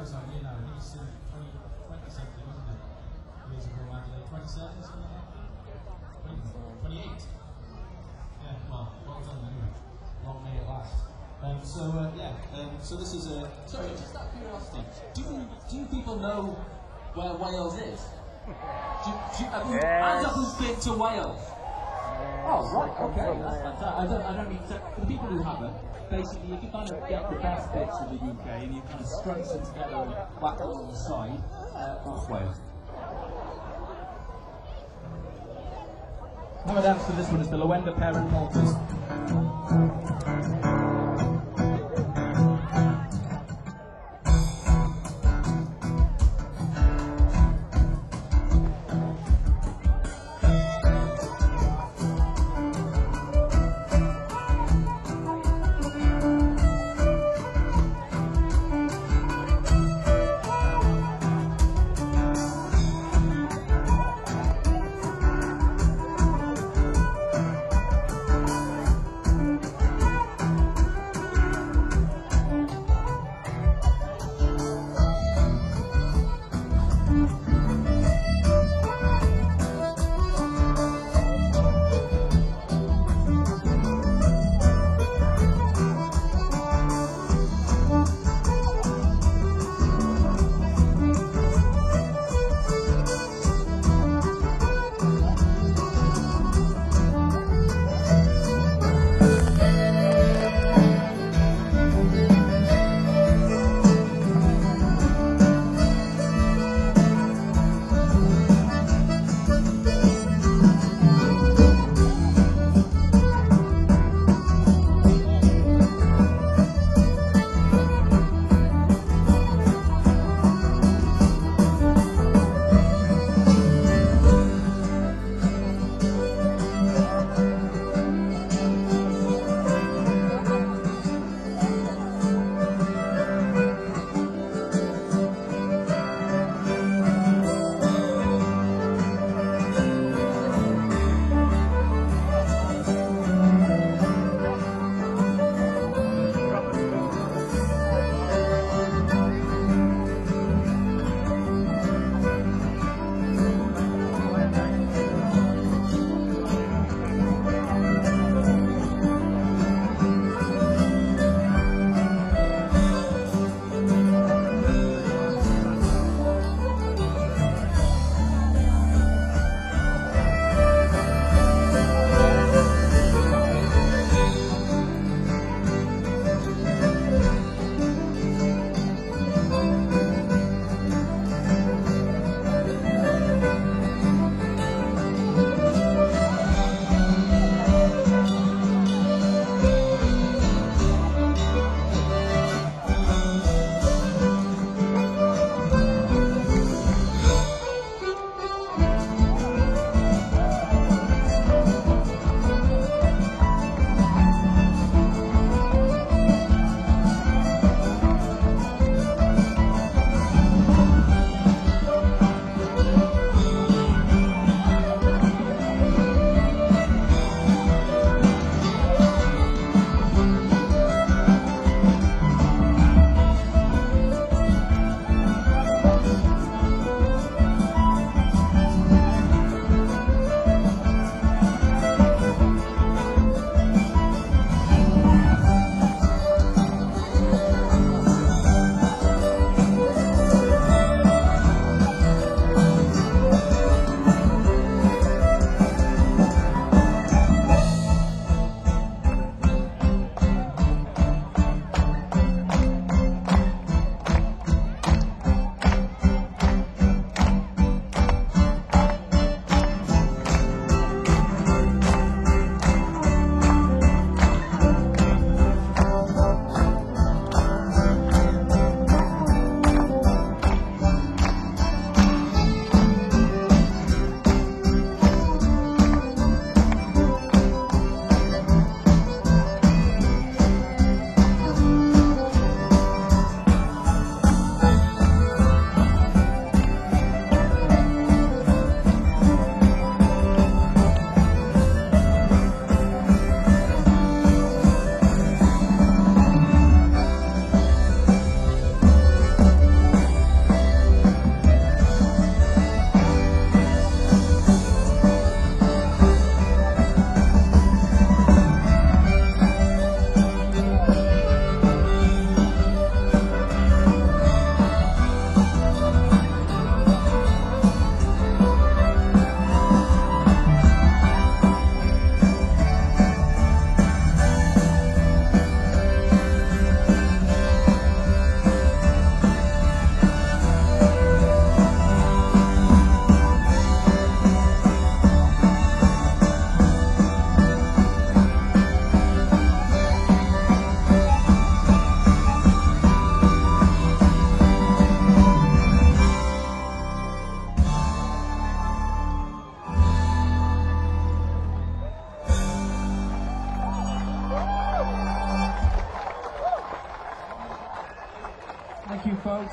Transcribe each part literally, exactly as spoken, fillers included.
Joe's idea now. He's uh, twenty, twenty something, wasn't it? Years ago, Adelaide. twenty-seven, something like that? twenty-eight. Yeah, well, well done anyway. Long may it last. Um, so, uh, yeah, um, so this is a... Sorry, just out of curiosity, do you, do you people know where Wales is? Do, do you, have you, Yes. hands up who's been to Wales? Oh, right, okay. That's fantastic. I don't, I don't mean to, for the people who haven't, basically you can kind of get the best bits of the U K and you kind of scrunch them together and whack them on the side. Uh, that's Wales. Coming down to this one is the Lowenda Parent Malters. Thank you, folks.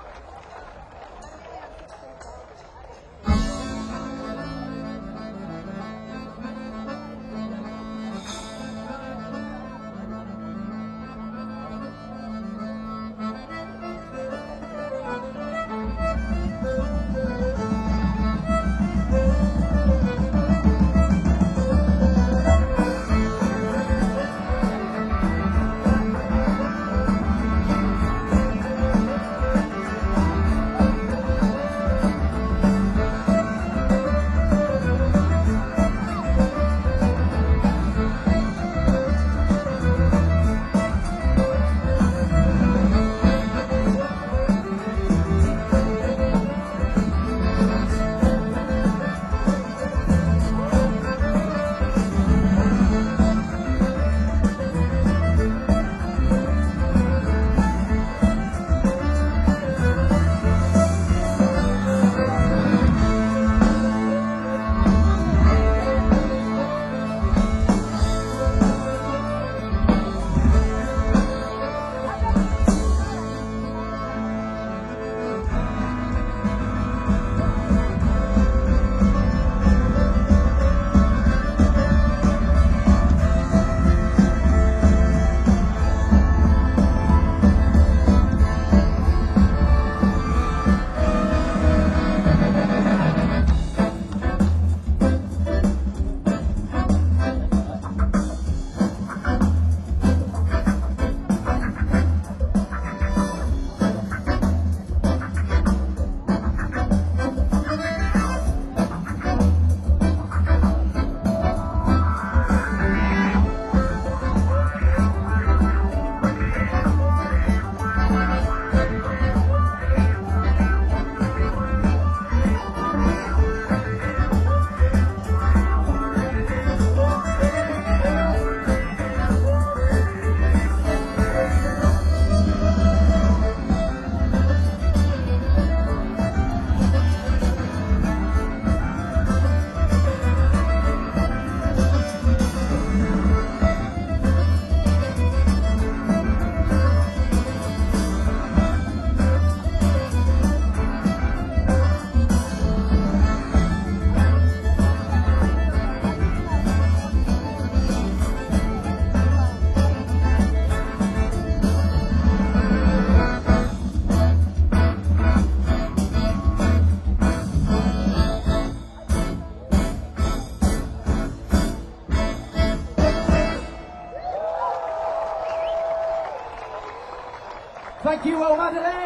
Thank you, Womadelaide!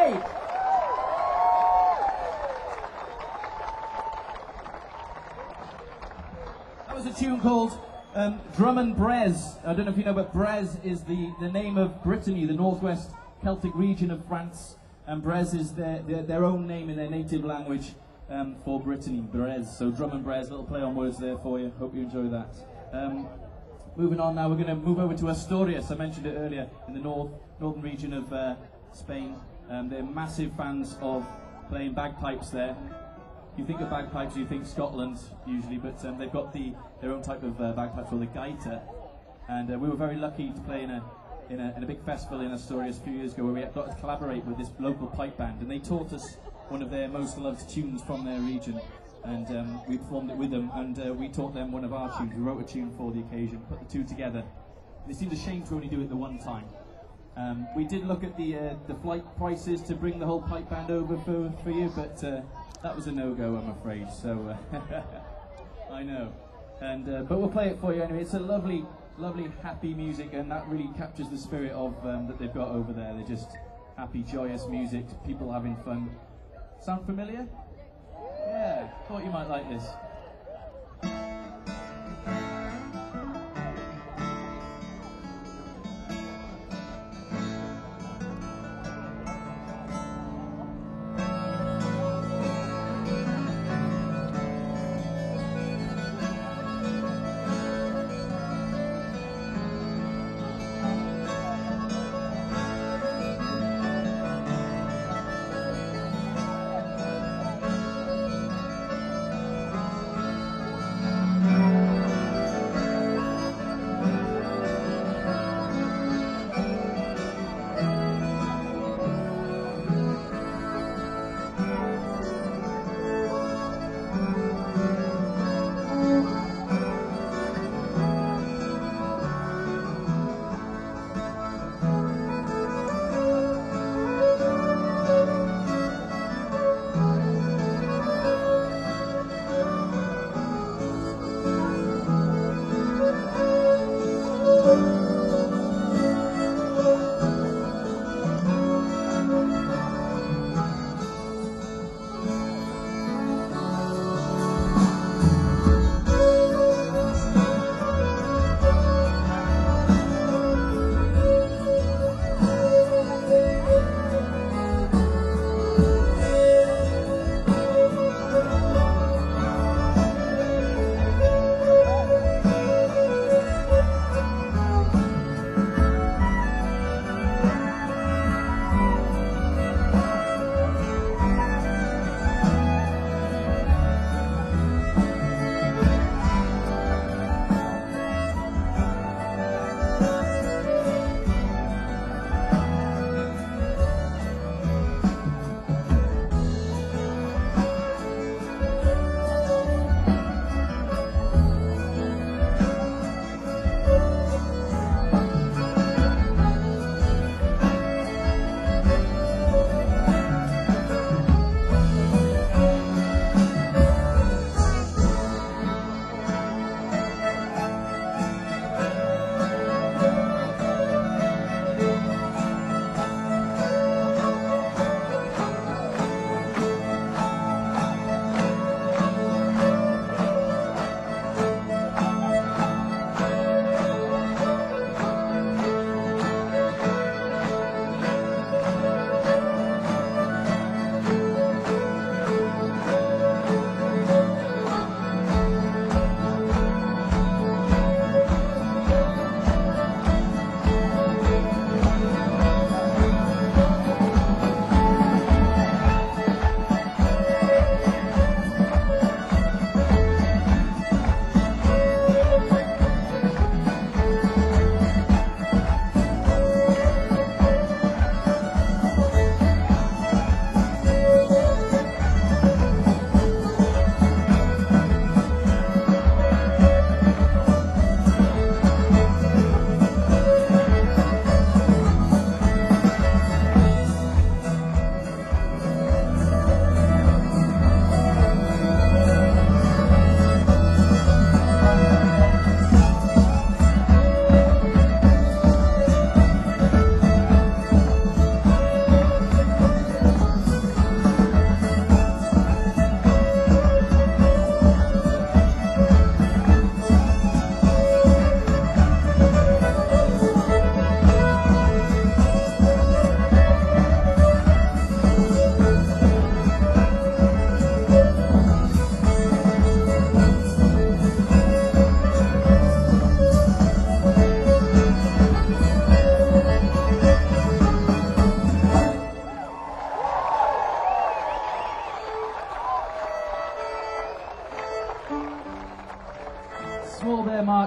That was a tune called um, Drum and Brez. I don't know if you know, but Brez is the, the name of Brittany, the northwest Celtic region of France. And Brez is their, their, their own name in their native language um, for Brittany, Brez. So Drum and Brez, little play on words there for you. Hope you enjoy that. Um, moving on now, we're going to move over to Asturias. I mentioned it earlier, in the north, northern region of uh, Spain. Um, they're massive fans of playing bagpipes there. You think of bagpipes, you think Scotland usually, but um, they've got the their own type of uh, bagpipes called the gaita. And uh, we were very lucky to play in a, in a in a big festival in Asturias a few years ago where we got to collaborate with this local pipe band, and they taught us one of their most loved tunes from their region, and um, we performed it with them, and uh, we taught them one of our tunes. We wrote a tune for the occasion, put the two together. It seemed a shame to only do it the one time. Um, we did look at the uh, the flight prices to bring the whole pipe band over for, for you, but uh, that was a no-go, I'm afraid, so uh, I know. And uh, but we'll play it for you anyway. It's a lovely, lovely, happy music, and that really captures the spirit of um, that they've got over there. They're just happy, joyous music, people having fun. Sound familiar? Yeah, thought you might like this.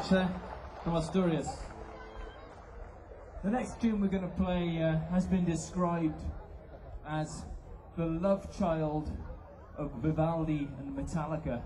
much there from Asturias. The next tune we're going to play uh, has been described as the love child of Vivaldi and Metallica.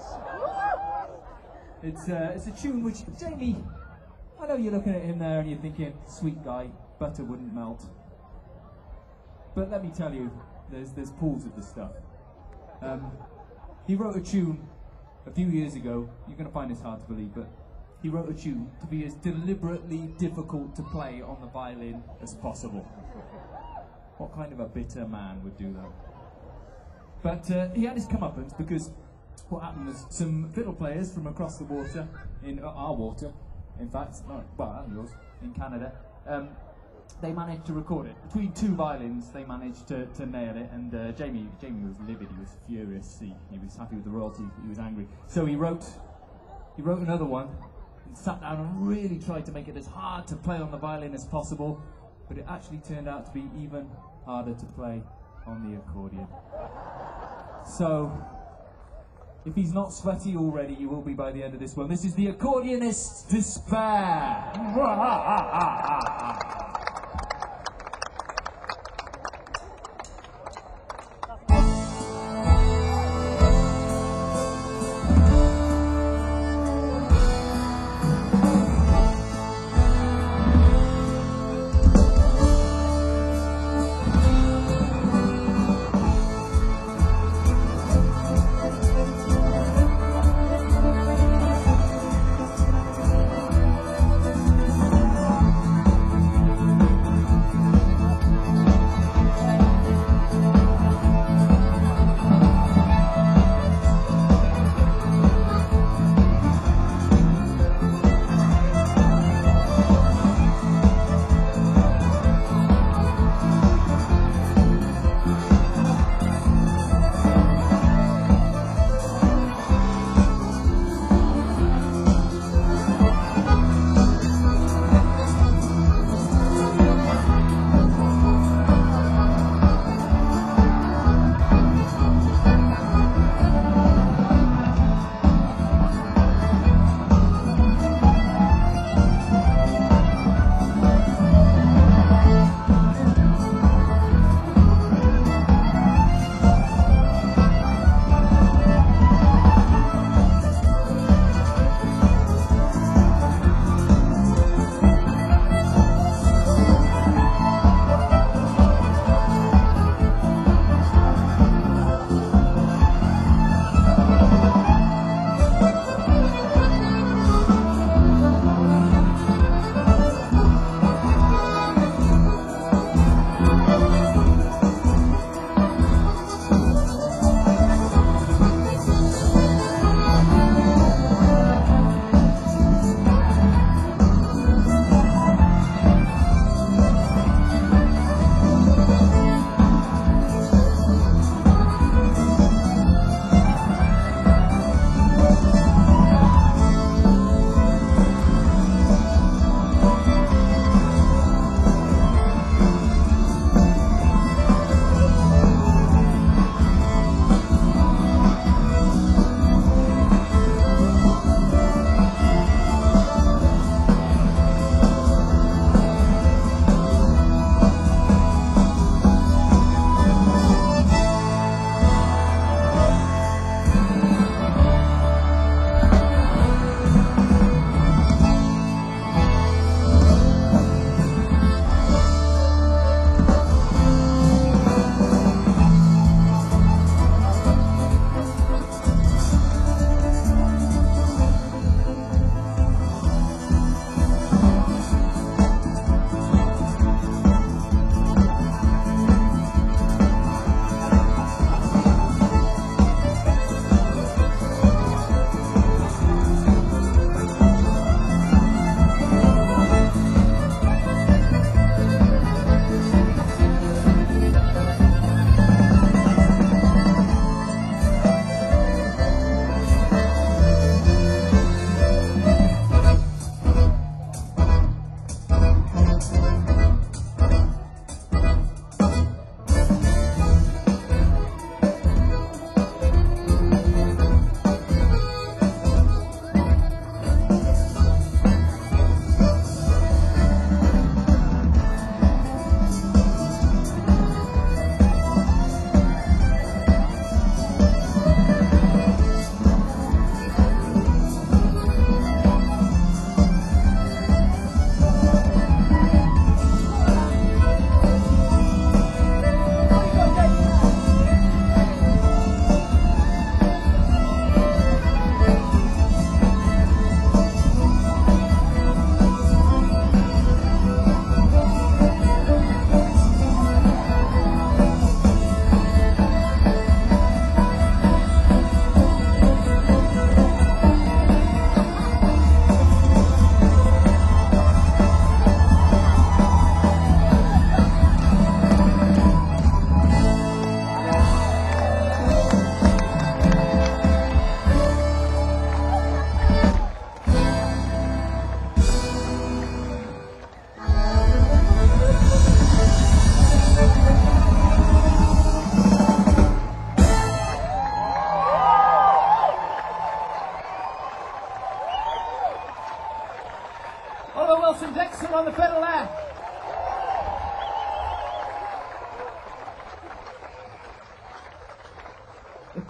It's, uh, it's a tune which, Jamie, I know you're looking at him there and you're thinking, sweet guy, butter wouldn't melt. But let me tell you, there's, there's pools of this stuff. Um, he wrote a tune a few years ago, you're going to find this hard to believe, but he wrote a tune to be as deliberately difficult to play on the violin as possible. What kind of a bitter man would do that? But uh, he had his comeuppance because what happened was some fiddle players from across the water, in uh, our water, in fact, not, well, and yours, in Canada, um, they managed to record it. Between two violins, they managed to, to nail it, and uh, Jamie, Jamie was livid, he was furious, he, he was happy with the royalties, he was angry. So he wrote, he wrote another one, and sat down and really tried to make it as hard to play on the violin as possible, but it actually turned out to be even harder to play on the accordion. So, if he's not sweaty already, he will be by the end of this one. This is the Accordionist's Despair.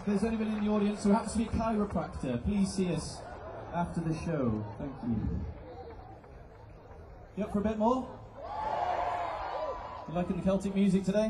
there's anybody in the audience who happens to be a chiropractor, please see us after the show. Thank you. You up for a bit more? You liking the Celtic music today?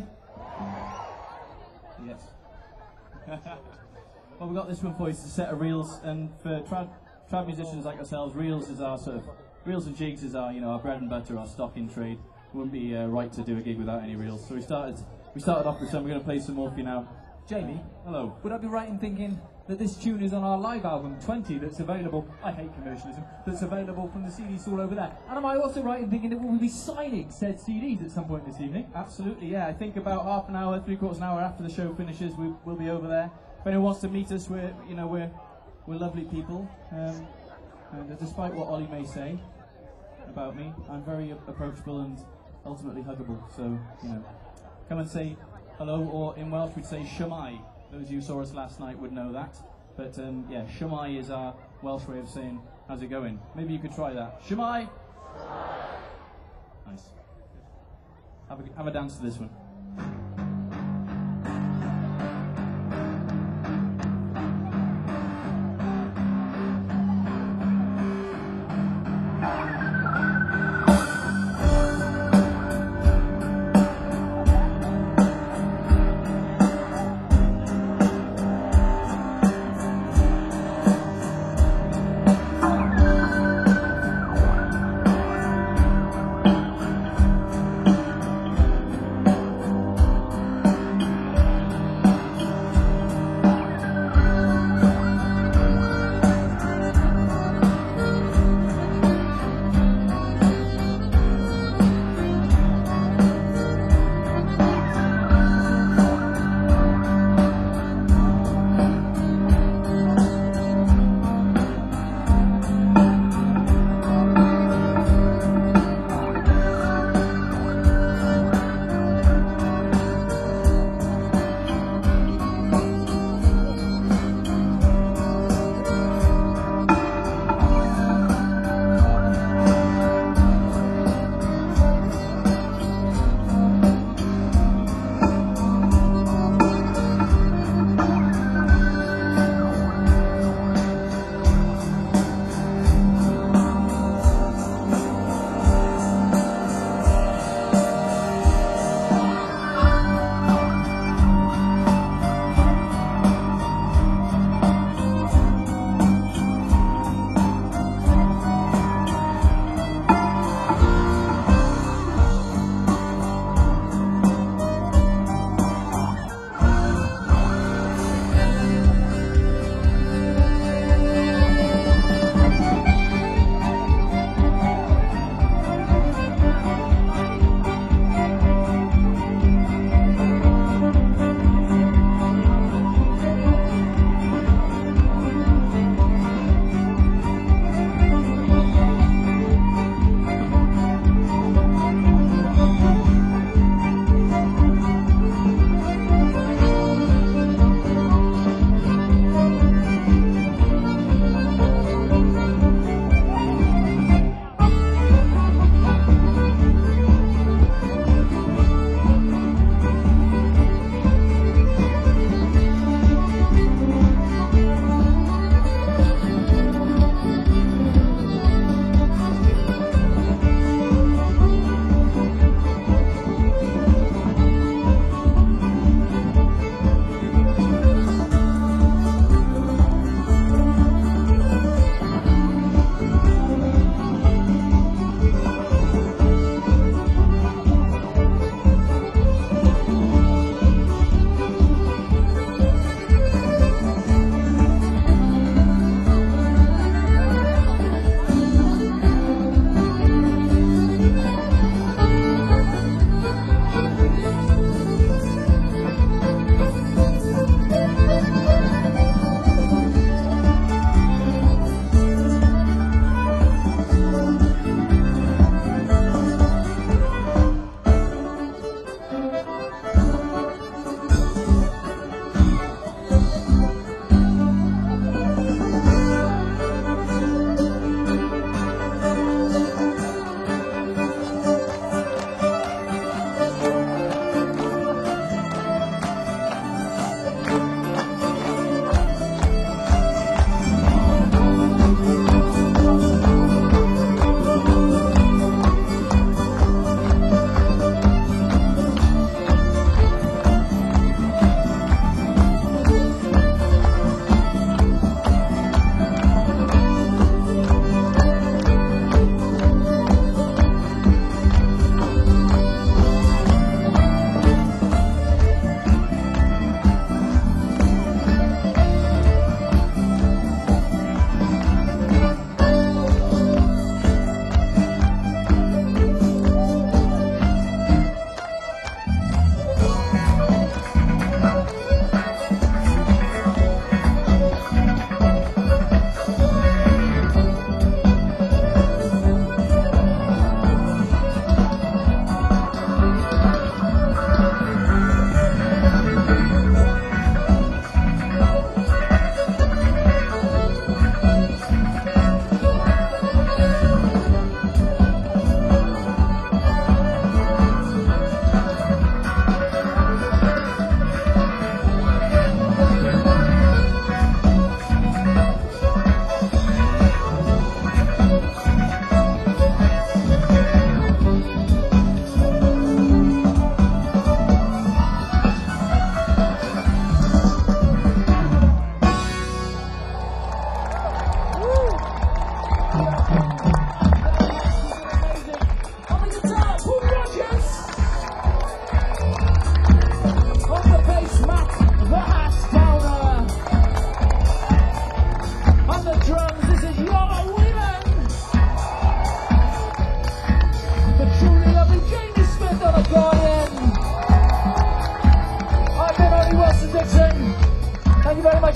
Yes. Well, we've got this one for you. It's a set of reels, and for trad, trad musicians like ourselves, reels is our sort of reels and jigs is our you know our bread and butter, our stock in trade. It wouldn't be uh, right to do a gig without any reels. So we started we started off with some. We're going to play some more for you now. Jamie, Hello. would I be right in thinking that this tune is on our live album twenty that's available, I hate commercialism, that's available from the C D stall over there? And am I also right in thinking that we'll be signing said C Ds at some point this evening? Absolutely, yeah. I think about half an hour, three quarters of an hour after the show finishes, we, we'll be over there. If anyone wants to meet us, we're you know we're we're lovely people. Um, and despite what Ollie may say about me, I'm very approachable and ultimately huggable. So you know, come and say hello, or in Welsh we'd say Shwmae. Those of you who saw us last night would know that. But um, yeah, Shwmae is our Welsh way of saying how's it going. Maybe you could try that. Shwmae. Nice. Have a, have a dance to this one.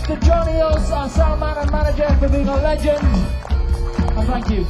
much to Johnny Hills, our sound man and manager, for being a legend. And thank you.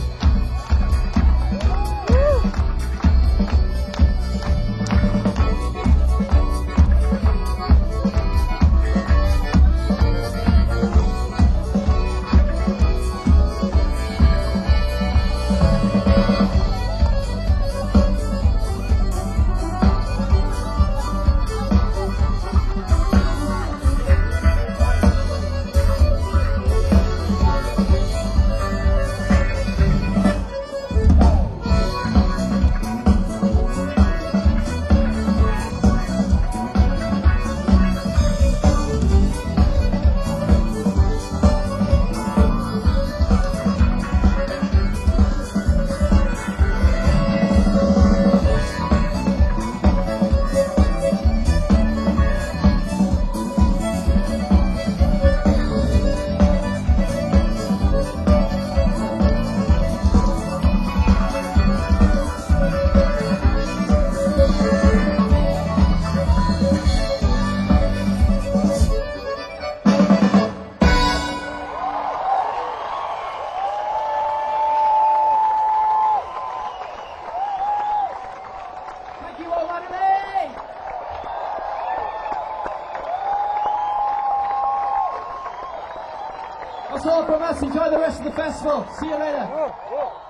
That's all from us. Enjoy the rest of the festival. See you later.